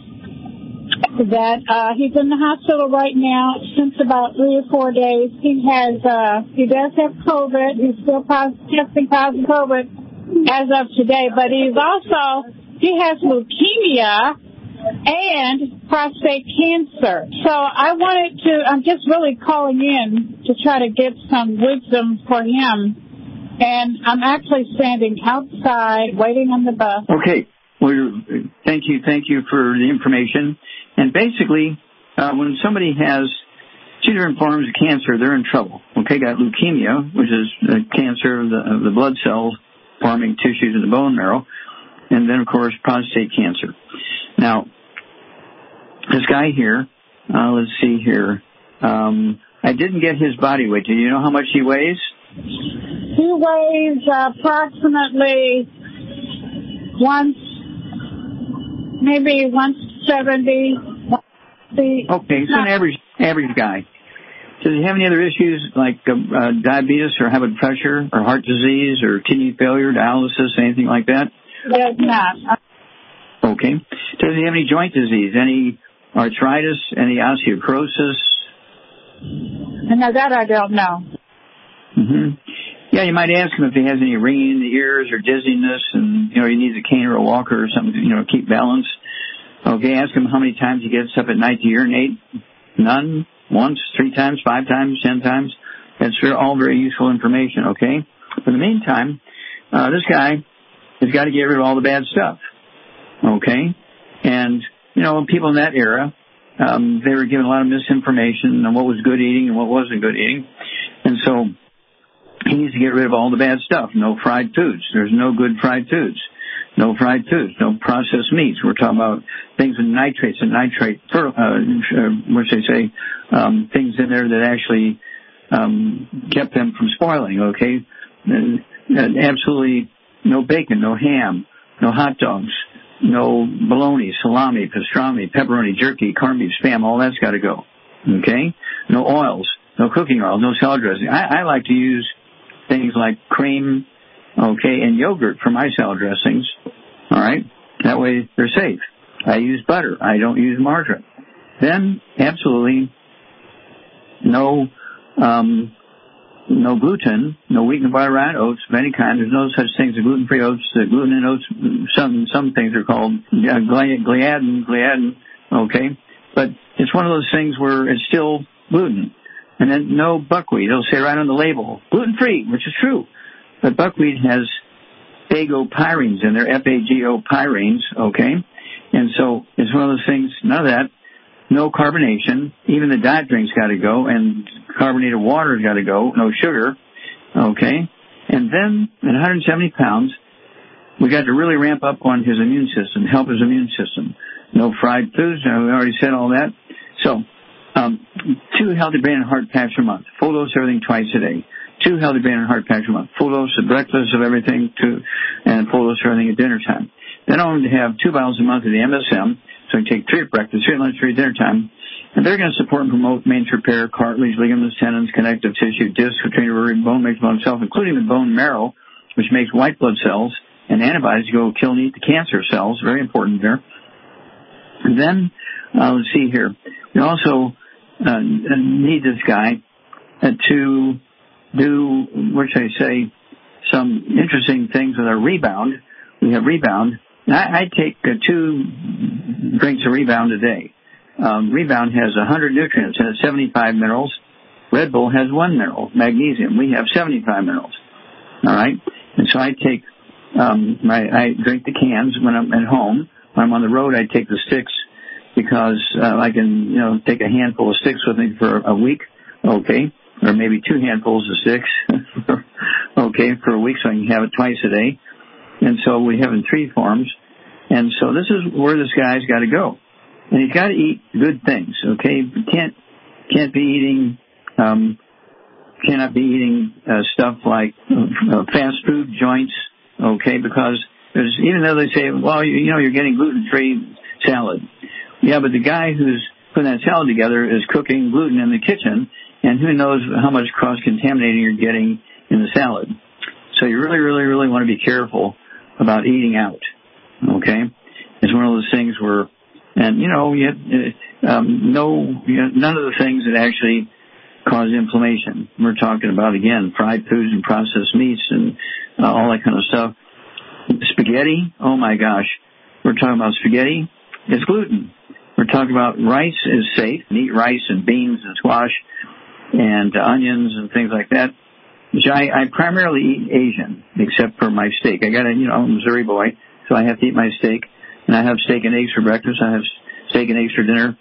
that uh, he's in the hospital right now since about three or four days. He has, uh, he does have COVID. He's still positive, testing positive COVID as of today. But he's also, he has leukemia and prostate cancer. So I wanted to, I'm just really calling in to try to get some wisdom for him. And I'm actually standing outside waiting on the bus. Okay. Well, thank you. Thank you for the information. And basically, uh, when somebody has two different forms of cancer, they're in trouble. Okay, got leukemia, which is the cancer of the, of the blood cells forming tissues in the bone marrow. And then, of course, prostate cancer. Now, this guy here, uh, let's see here. Um, I didn't get his body weight. Do you know how much he weighs? He weighs uh, approximately one, maybe one seventy. Okay, so an average average guy. Does he have any other issues like uh, uh, diabetes or high blood pressure or heart disease or kidney failure, dialysis, anything like that? Does not. Okay. Does he have any joint disease, any arthritis, any osteoporosis? No, that I don't know. Mm-hmm. Yeah, you might ask him if he has any ringing in the ears or dizziness, and you know he needs a cane or a walker or something, you know, to keep balance. Okay, ask him how many times he gets up at night to urinate. None, once, three times, five times, ten times. That's all very useful information. Okay. But in the meantime, uh, this guy has got to get rid of all the bad stuff. Okay, and you know, people in that era, um, they were given a lot of misinformation on what was good eating and what wasn't good eating, and so he needs to get rid of all the bad stuff. No fried foods. There's no good fried foods. No fried foods. No processed meats. We're talking about things with nitrates and nitrate. Uh, what should I say? Um, things in there that actually um, kept them from spoiling. Okay, and, and absolutely no bacon, no ham, no hot dogs. No bologna, salami, pastrami, pepperoni, jerky, corned beef, spam, all that's got to go. Okay? No oils, no cooking oil, no salad dressing. I, I like to use things like cream, okay, and yogurt for my salad dressings. All right? That way they're safe. I use butter. I don't use margarine. Then, absolutely no um, no gluten, no wheat and barley oats of any kind. There's no such thing as gluten-free oats. Uh, gluten in oats, some some things are called uh, gliadin, gliadin, okay? But it's one of those things where it's still gluten. And then no buckwheat. It'll say right on the label, gluten-free, which is true. But buckwheat has phagopyrenes in there, F A G O pyrines, okay? And so it's one of those things, none of that. No carbonation. Even the diet drink's got to go, and carbonated water's got to go. No sugar, okay? And then at one hundred seventy pounds, we got to really ramp up on his immune system, help his immune system. No fried foods. We already said all that. So, um, two healthy brain and heart packs a month. Full dose everything twice a day. two healthy brain and heart packs a month, full dose at breakfast of everything, to, and full dose of everything at dinner time. Then I'm going to have two bottles a month of the M S M, so I can take three at breakfast, three at lunch, three at dinner time. And they're going to support and promote maintenance repair, cartilage, ligaments, tendons, connective tissue, disc, retractable bone, makes bone itself, including the bone marrow, which makes white blood cells and antibodies to go kill and eat the cancer cells. Very important there. And then, uh, let's see here. We also uh, need this guy uh, to do, what should I say, some interesting things with our Rebound. We have Rebound. I, I take uh, two drinks of Rebound a day. Um, Rebound has one hundred nutrients and it's seventy-five minerals. Red Bull has one mineral, magnesium. We have seventy-five minerals. All right? And so I take, um, my, I drink the cans when I'm at home. When I'm on the road, I take the sticks because uh, I can, you know, take a handful of sticks with me for a week, okay, or maybe two handfuls of sticks, okay, for a week, so I can have it twice a day. And so we have in three forms. And so this is where this guy's got to go. And he's got to eat good things, okay? Can't can't be eating, um, cannot be eating uh, stuff like uh, fast food joints, okay? Because there's, even though they say, well, you, you know, you're getting gluten-free salad. Yeah, but the guy who's putting that salad together is cooking gluten in the kitchen, and who knows how much cross-contaminating you're getting in the salad. So you really, really, really want to be careful about eating out, okay? It's one of those things where, and, you know, you, um, no, you know, none of the things that actually cause inflammation. We're talking about, again, fried foods and processed meats and uh, all that kind of stuff. Spaghetti, oh my gosh. We're talking about spaghetti. It's gluten. We're talking about rice is safe. And eat rice and beans and squash and uh, onions and things like that. Which I, I primarily eat Asian, except for my steak. I got a, you know, I'm a Missouri boy, so I have to eat my steak. And I have steak and eggs for breakfast. I have steak and eggs for dinner.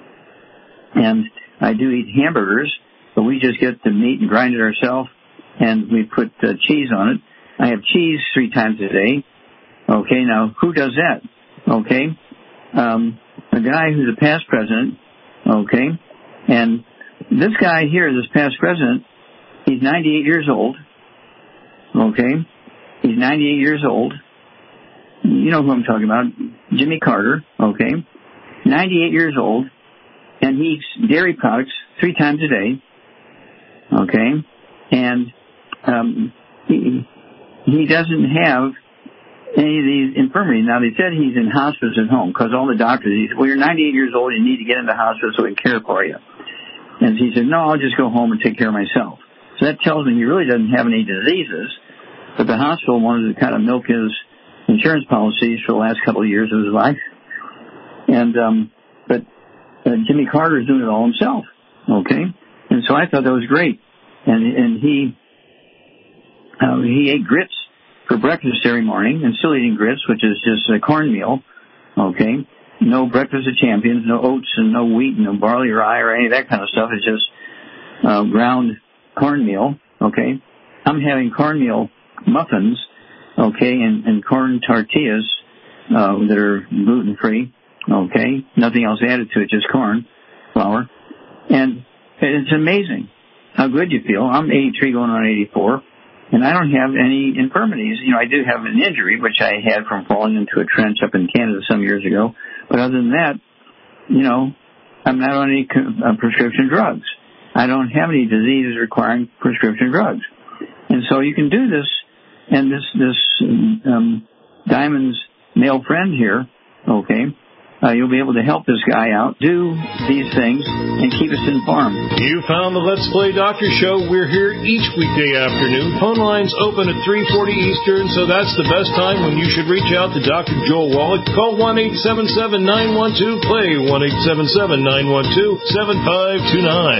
And I do eat hamburgers, but we just get the meat and grind it ourselves, and we put uh, cheese on it. I have cheese three times a day. Okay, now, who does that? Okay, um, a guy who's a past president, okay, and this guy here, this past president, he's ninety-eight years old, okay, he's ninety-eight years old. You know who I'm talking about, Jimmy Carter, okay, ninety-eight years old, and he eats dairy products three times a day, okay, and um, he, he doesn't have any of these infirmities. Now, they said he's in hospice at home because all the doctors, he said, well, you're ninety-eight years old, you need to get into hospice so we can care for you. And he said, no, I'll just go home and take care of myself. So that tells me he really doesn't have any diseases, but the hospital wanted to kind of milk his insurance policies for the last couple of years of his life. And, um, but uh, Jimmy Carter is doing it all himself, okay? And so I thought that was great. And, and he, uh, he ate grits for breakfast every morning, and still eating grits, which is just a cornmeal, okay? No breakfast of champions, no oats and no wheat, no barley, rye, or any of that kind of stuff. It's just uh, ground cornmeal, okay? I'm having cornmeal muffins, okay, and, and corn tortillas uh, that are gluten-free, okay? Nothing else added to it, just corn flour. And it's amazing how good you feel. I'm eighty-three going on eighty-four, and I don't have any infirmities. You know, I do have an injury, which I had from falling into a trench up in Canada some years ago. But other than that, you know, I'm not on any uh, prescription drugs. I don't have any diseases requiring prescription drugs. And so you can do this, and this, this um, Diamond's male friend here, okay, Uh, you'll be able to help this guy out, do these things, and keep us informed. You found the Let's Play Doctor Show. We're here each weekday afternoon. Phone lines open at three forty Eastern, so that's the best time when you should reach out to Doctor Joel Wallach. Call one eight seven seven, nine one two, play, one eight seven seven, nine one two, seven five two nine.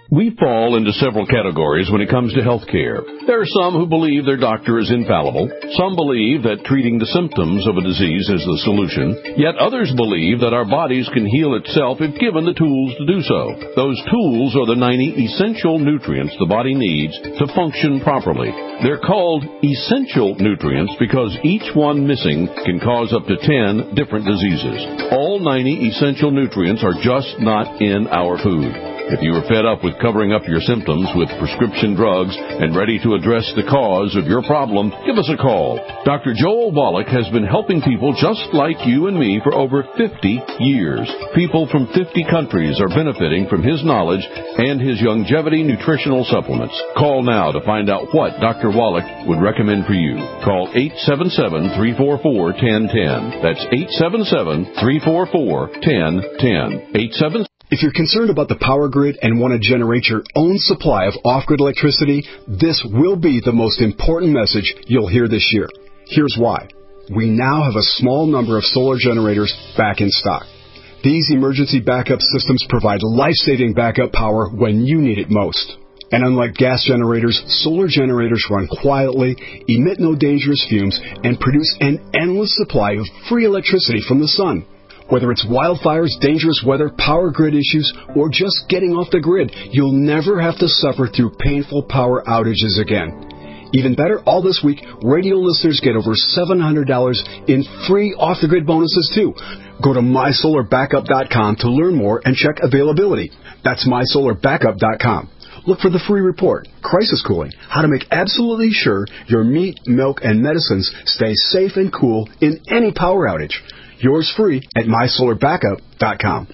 We fall into several categories when it comes to health care. There are some who believe their doctor is infallible. Some believe that treating the symptoms of a disease is the solution. Yet others believe that our bodies can heal itself if given the tools to do so. Those tools are the ninety essential nutrients the body needs to function properly. They're called essential nutrients because each one missing can cause up to ten different diseases. All ninety essential nutrients are just not in our food. If you are fed up with covering up your symptoms with prescription drugs and ready to address the cause of your problem, give us a call. Doctor Joel Wallach has been helping people just like you and me for over fifty years. People from fifty countries are benefiting from his knowledge and his longevity nutritional supplements. Call now to find out what Doctor Wallach would recommend for you. Call eight seven seven, three four four, one zero one zero. That's eight seven seven, three four four, one zero one zero. eight seven seven If you're concerned about the power grid and want to generate your own supply of off-grid electricity, this will be the most important message you'll hear this year. Here's why. We now have a small number of solar generators back in stock. These emergency backup systems provide life-saving backup power when you need it most. And unlike gas generators, solar generators run quietly, emit no dangerous fumes, and produce an endless supply of free electricity from the sun. Whether it's wildfires, dangerous weather, power grid issues, or just getting off the grid, you'll never have to suffer through painful power outages again. Even better, all this week, radio listeners get over seven hundred dollars in free off-the-grid bonuses, too. Go to my solar backup dot com to learn more and check availability. That's my solar backup dot com. Look for the free report, Crisis Cooling, how to make absolutely sure your meat, milk, and medicines stay safe and cool in any power outage. Yours free at my solar backup dot com.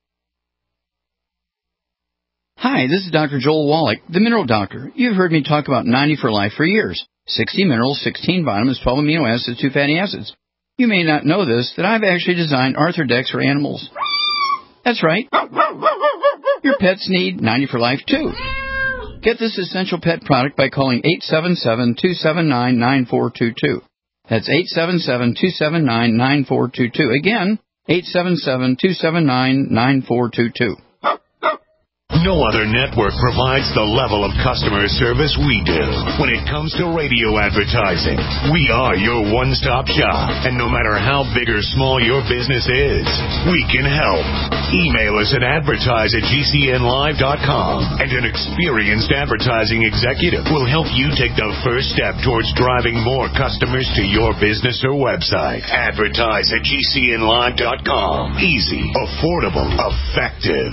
Hi, this is Doctor Joel Wallach, the Mineral Doctor. You've heard me talk about ninety for Life for years. sixty minerals, sixteen vitamins, twelve amino acids, two fatty acids. You may not know this, that I've actually designed Arthrodex for animals. That's right. Your pets need ninety for Life, too. Get this essential pet product by calling eight seven seven, two seven nine, nine four two two. That's eight seven seven, two seven nine, nine four two two. Again, eight seven seven, two seven nine, nine four two two. No other network provides the level of customer service we do. When it comes to radio advertising, we are your one-stop shop. And no matter how big or small your business is, we can help. Email us at advertise at G C N live dot com, and an experienced advertising executive will help you take the first step towards driving more customers to your business or website. Advertise at G C N live dot com. Easy, affordable, effective.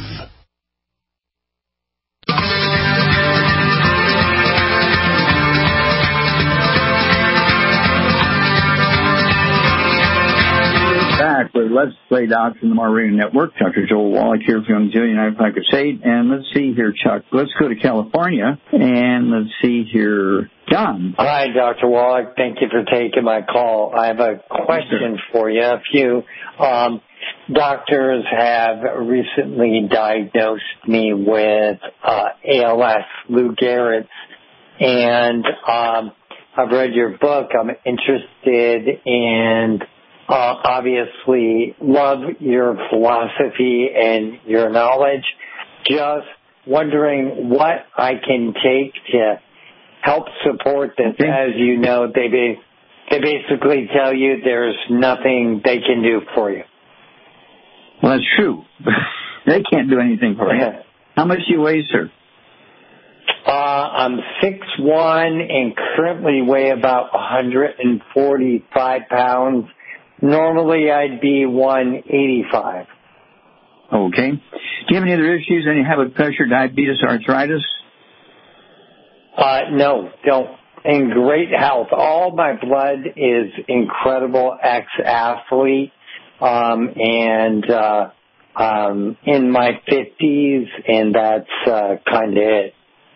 Back with Let's Play Doctor in the Mar Radio Network. Doctor Joel Wallach here from Young Packers State. And let's see here, Chuck. Let's go to California. And let's see here, John. Hi, Doctor Wallach. Thank you for taking my call. I have a question for you. A few um, doctors have recently diagnosed me with uh, A L S, Lou Gehrig's, and um, I've read your book. I'm interested in Uh, obviously, love your philosophy and your knowledge. Just wondering what I can take to help support this. Okay. As you know, they be, they basically tell you there's nothing they can do for you. Well, that's true. They can't do anything for you. How much do you weigh, sir? Uh, I'm six one and currently weigh about one hundred forty-five pounds. Normally, I'd be one eighty-five. Okay. Do you have any other issues? Any high blood pressure, diabetes, arthritis? Uh, no, don't. In great health. All my blood is incredible, ex-athlete, um, and uh, um, in my fifties, and that's uh, kind of it.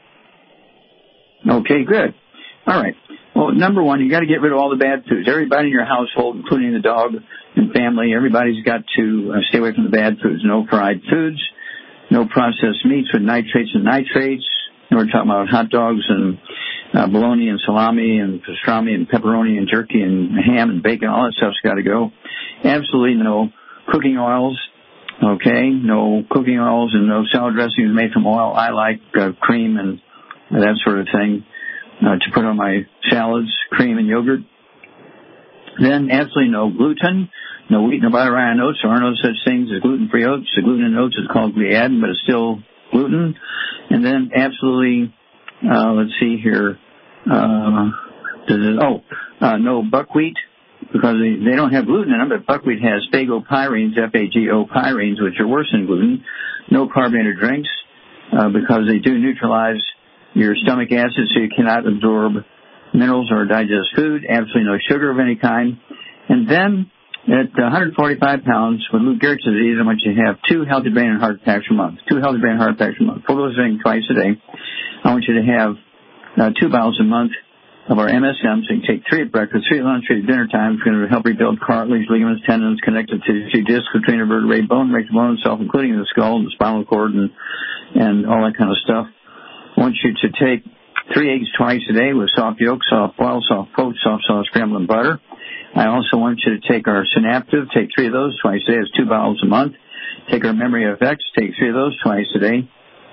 Okay, good. All right. Well, number one, you got to get rid of all the bad foods. Everybody in your household, including the dog and family, everybody's got to uh, stay away from the bad foods. No fried foods, no processed meats with nitrates and nitrates. And we're talking about hot dogs and uh, bologna and salami and pastrami and pepperoni and jerky and ham and bacon. All that stuff's got to go. Absolutely no cooking oils, Okay, no cooking oils and no salad dressings made from oil. I like uh, cream and that sort of thing uh, to put on my salads, cream and yogurt. Then absolutely no gluten, no wheat, no butter, rye, oats. There are no such things as gluten-free oats. The gluten in oats is called gliadin, but it's still gluten. And then absolutely, uh, let's see here, uh, does it, oh, uh, no buckwheat, because they, they don't have gluten in them, but buckwheat has phagopyrenes, F A G O pyrenes, which are worse than gluten. No carbonated drinks, uh, because they do neutralize your stomach acid, so you cannot absorb minerals or digest food. Absolutely no sugar of any kind. And then at one hundred forty-five pounds with Lou Gehrig's disease, I want you to have two healthy brain and heart attacks a month. Two healthy brain and heart attacks a month. Full dose drink twice a day. I want you to have uh, two bottles a month of our M S M, so you can take three at breakfast, three at lunch, three at dinner time. It's going to help rebuild cartilage, ligaments, tendons, connective tissue, discs, between vertebrae, bone, makes bone itself, including the skull and the spinal cord and, and all that kind of stuff. I want you to take three eggs twice a day with soft yolk, soft boiled, soft poached, soft sauce, scrambled, and butter. I also want you to take our Synaptive, take three of those twice a day. It's two bottles a month. Take our Memory F X, take three of those twice a day.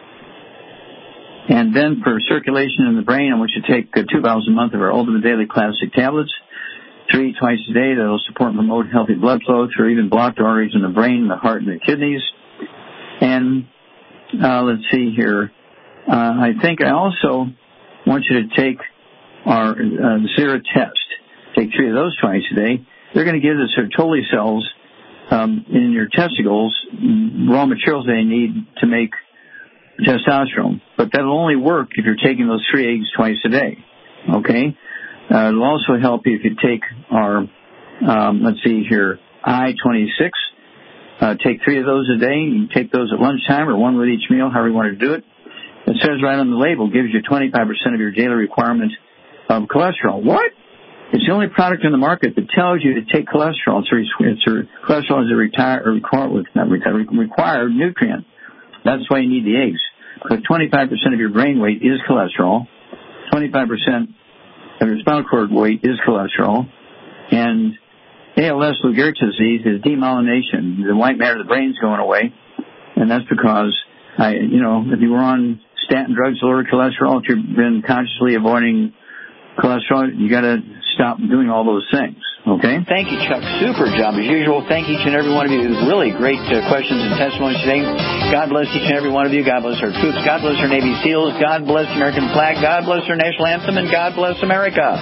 And then for circulation in the brain, I want you to take uh, two bottles a month of our Ultimate Daily Classic tablets, three twice a day. That will support and promote healthy blood flow through even blocked arteries in the brain, the heart, and the kidneys. And uh, let's see here. Uh, I think I also want you to take our uh, Zera test. Take three of those twice a day. They're going to give the Sertoli cells um, in your testicles raw materials they need to make testosterone. But that'll only work if you're taking those three eggs twice a day. Okay? Uh, it'll also help you if you take our, um, let's see here, I twenty-six. Uh, take three of those a day. You can take those at lunchtime or one with each meal, however you want to do it. It says right on the label, gives you twenty-five percent of your daily requirement of cholesterol. What? It's the only product in the market that tells you to take cholesterol. It's a, it's a, cholesterol is a retire, or required, not required, required nutrient. That's why you need the eggs. Because twenty-five percent of your brain weight is cholesterol. twenty-five percent of your spinal cord weight is cholesterol. And A L S, Lou Gehrig's disease, is demyelination. The white matter of the brain's going away. And that's because, I, you know, if you were on statin drugs to lower cholesterol, if you've been consciously avoiding cholesterol, you got to stop doing all those things. Okay? Thank you, Chuck. Super job as usual. Thank each and every one of you. Really great uh, questions and testimonies today. God bless each and every one of you. God bless our troops. God bless our Navy SEALs. God bless the American flag. God bless our national anthem. And God bless America.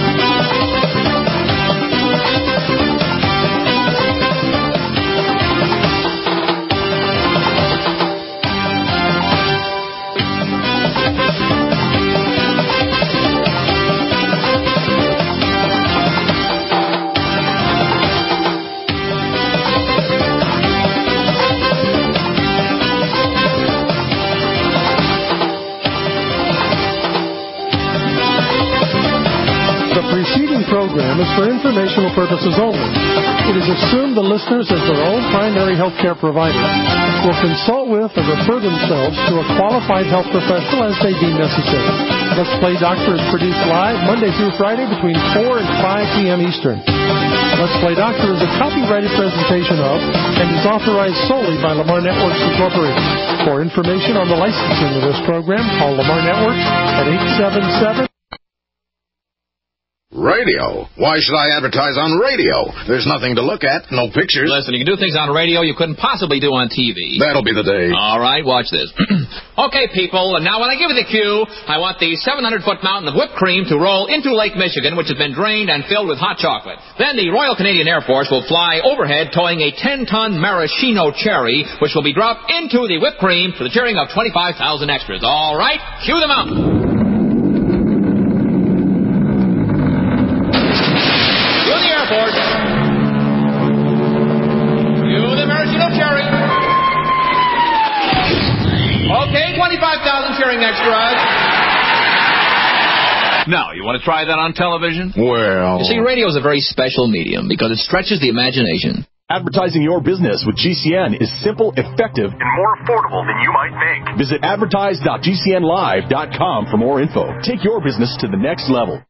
Program is for informational purposes only. It is assumed the listeners, as their own primary health care provider, will consult with or refer themselves to a qualified health professional as they deem necessary. Let's Play Doctor is produced live Monday through Friday between four and five p.m. Eastern. Let's Play Doctor is a copyrighted presentation of and is authorized solely by Lamar Networks Incorporated. For information on the licensing of this program, call Lamar Networks at eight seven seven Radio? Why should I advertise on radio? There's nothing to look at, no pictures. Listen, you can do things on radio you couldn't possibly do on T V. That'll be the day. All right, watch this. Okay, people, and now when I give you the cue, I want the seven hundred foot mountain of whipped cream to roll into Lake Michigan, which has been drained and filled with hot chocolate. Then the Royal Canadian Air Force will fly overhead towing a ten ton maraschino cherry, which will be dropped into the whipped cream for the cheering of twenty-five thousand extras. All right, cue them out. Okay, twenty-five thousand cheering extras. Now, you want to try that on television? Well... You see, radio is a very special medium because it stretches the imagination. Advertising your business with G C N is simple, effective, and more affordable than you might think. Visit advertise dot g c n live dot com for more info. Take your business to the next level.